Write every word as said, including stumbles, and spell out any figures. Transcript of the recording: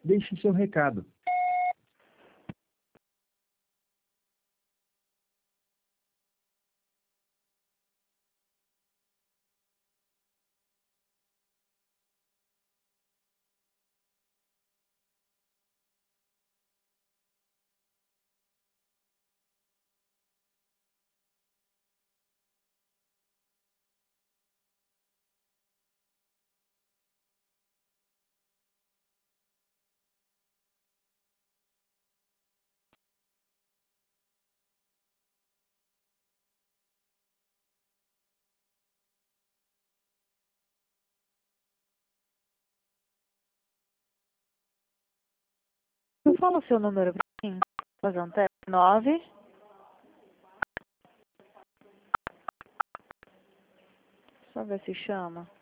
Deixe seu recado. Fala o seu número pra mim. Fazer um teste. Nove. Só ver se chama.